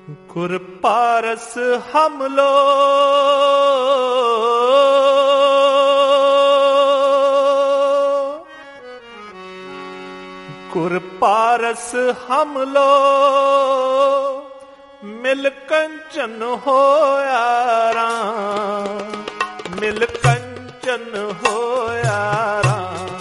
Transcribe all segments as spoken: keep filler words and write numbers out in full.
गुर पारस हम लो गुर पारस हम लो मिल कंचन होया राम मिल कंचन होया राम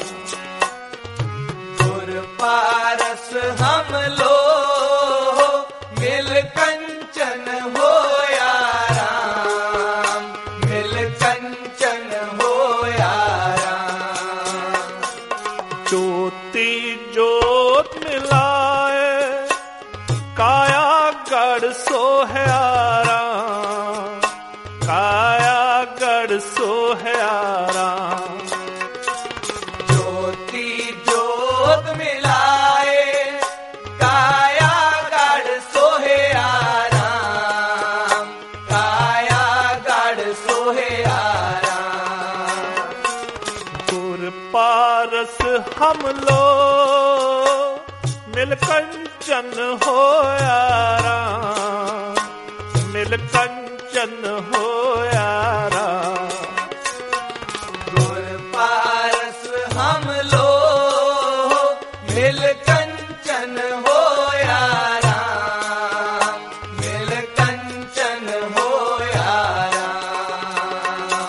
गुर पारस हम लो मिल कंचन होया राम मिल कंचन होया राम ज्योति जोत मिलाए काया गढ़ सोहया राम काया गढ़ सोहया राम ज्योति जोत मिलाए काया गढ़ सोहया राम काया गढ़ सोहया राम गुर पारस हम लो मिल कंचन होया राम मिल कंचन होया राम गुर पारस हम लो मिल कंचन होया राम मिल कंचन होया राम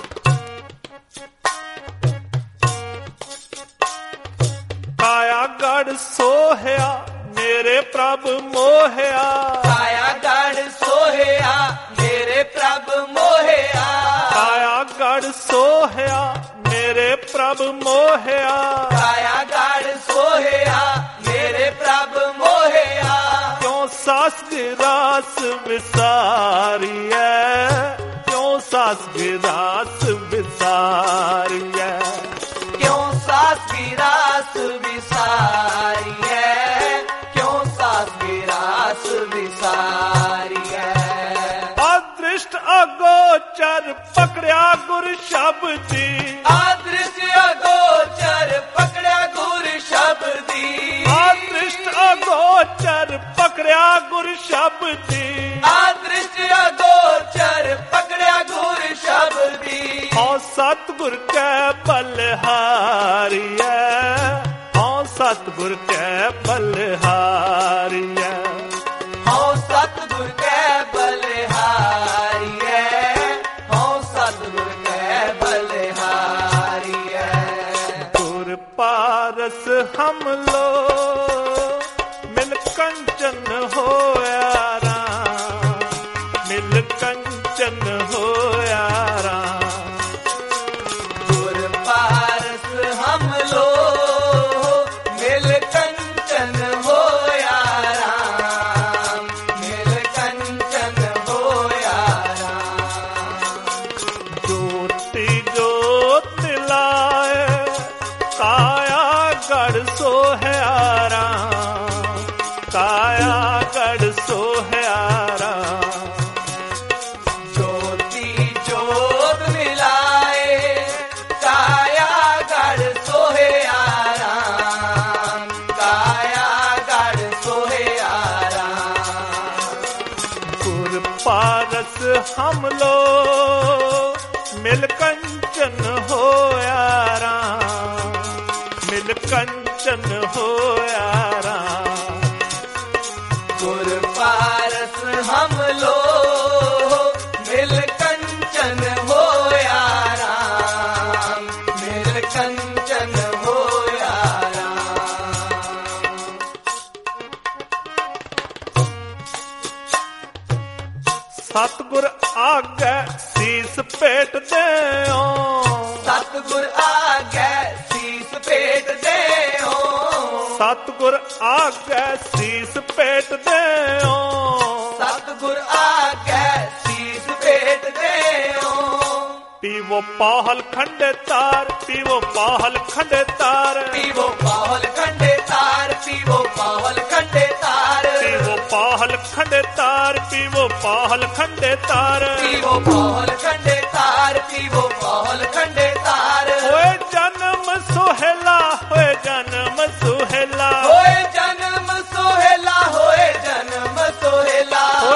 काया गढ़ सोहया मेरे प्रभ मोहया काया गढ़ सोहया मेरे प्रभ मोहया काया गढ़ सोहया मेरे प्रभ मोहया काया गढ़ सोहया मेरे प्रभ मोहया क्यों सास गिरास विसारिय क्यों सास गिरास विसारिय क्यों सास गिरास विसारी है क्यों सास गिरास विसारी है अदृष्ट अगोचर पकड़या गुर शब्दी अदृश्य अगोचर पकड़ा गुर शब्दी अदृष्ट अगोचर पकड़या गुर शब्दी अदृश्य अगोचर पकड़ा गुर शब्दी औ सतगुर कै बलहारिय औ सतगुर कै बलहारिय हौ सतगुर कै बलिहारी है हौ सतगुर कै बलिहारी है गुर पारस हम लो मिल कंचन होया राम मिल कंचन होया राम गुर पारस हम लो मिल कंचन होया राम मिल कंचन होया राम ज्योति जोत मिलाए काया गढ़ सोहया राम काया गढ़ सोहया राम ज्योति जोत मिलाए काया गढ़ सोहया राम काया गढ़ सोहया राम गुर पारस हम लो मिल कंचन होया राम मिल कंचन होया राम गुर पारस हम लो मिल कंचन होया राम मिल कंचन होया राम सतगुर आगे सीस पेट देओ सतगुर आगे सीस पेट दे हो सतगुर आगे सीस पेट देओ सतगुर आगे सीस पेट दे हो पीवो पाहल खंडे तार पीवो पाहल खंडे तार पीवो पाहल खंडे तार पीवो पाहल खंडे तार पीवो पाहल खंडे तार पीवो पाहल खंडे तार पीवो पाहल खंडे तार पीवो पाहल खंडे तार होए जन्म सोहेला होए जन्म सोहेला होए जन्म सोहेला होए जन्म सोहेला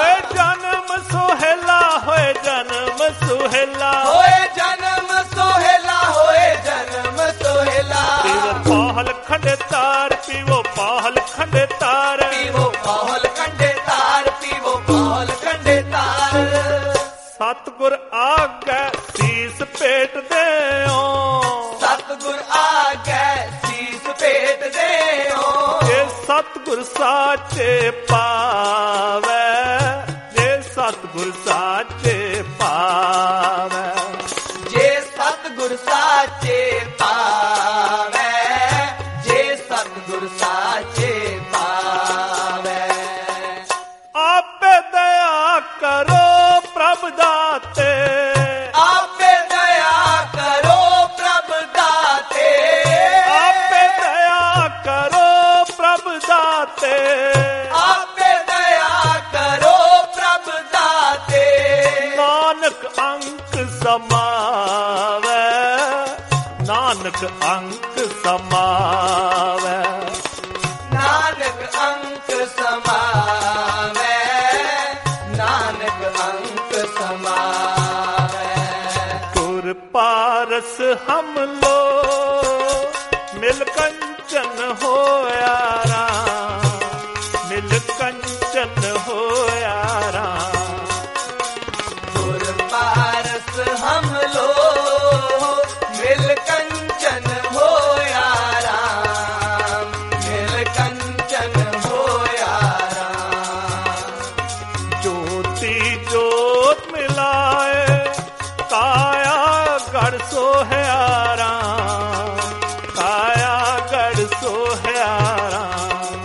ਸਾਚੇ ਪਾਵੈ, ਜੇ ਸਤਿਗੁਰ ਸਾਚੇ ਪਾਵੈ। ਜੇ ਸਤਿਗੁਰ ਸਾਚੇ ਪਾਵੈ, ਜੇ ਸਤਿਗੁਰ ਸਾਚੇ ਪਾਵੈ। ਆਪੇ ਦਇਆ ਕਰੋ ਪ੍ਰਭ ਦਾਤੇ, ਆਪੇ ਦਇਆ ਕਰੋ ਪ੍ਰਭ ਦਾਤੇ, ਆਪੇ ਦਇਆ ਕਰੋ ਪ੍ਰਭ ਦਾਤੇ। ਆਪੇ ਦਇਆ ਕਰੋ ਪ੍ਰਭ ਦਾਤੇ। ਨਾਨਕ ਅੰਕ ਸਮਾਵੈ, ਨਾਨਕ ਅੰਕ ਸਮਾਵੈ। ਨਾਨਕ ਅੰਕ ਸਮਾਵੈ, ਨਾਨਕ ਅੰਕ ਸਮਾਵੈ। ਗੁਰ ਪਾਰਸ ਹਮ ਲੋ ਮਿਲ ਕੰਚਨ ਹੋਇਆ ਰਾਮ, ਮਿਲ ਕੰਚਨ ਹੋਇਆ ਰਾਮ। ਗੁਰ ਪਾਰਸ ਹਮ ਲੋ ਮਿਲ ਕੰਚਨ ਹੋਇਆ ਰਾਮ, ਮਿਲ ਕੰਚਨ ਹੋਇਆ ਰਾਮ। ਜੋਤੀ ਜੋਤ ਮਿਲਾਏ ਕਾਇਆ ਗੜ ਸੋਹਿਆ ਰਾਮ, ਕਾਇਆ ਗੜ ਸੋਹਿਆ ਰਾਮ।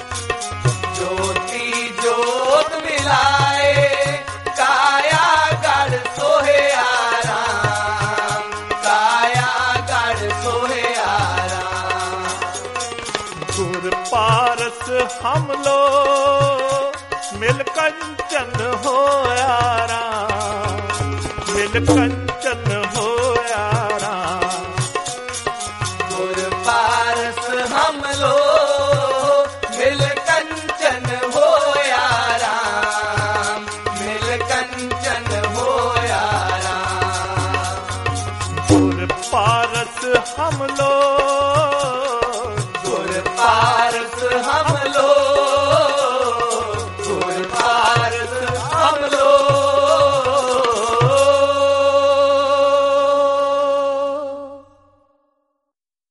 ਜੋਤੀ ਜੋਤ ਮਿਲਾਏ ਕਾਇਆ ਗੜ ਸੋਹਿਆ ਰਾਮ, ਕਾਇਆ ਗੜ ਸੋਹਿਆ ਰਾਮ। ਗੁਰ ਪਾਰਸ ਹਮ ਲੋ ਮਿਲ ਕੰਚਨ ਹੋਇਆ ਰਾਮ, ਮਿਲ ਕੰਚਨ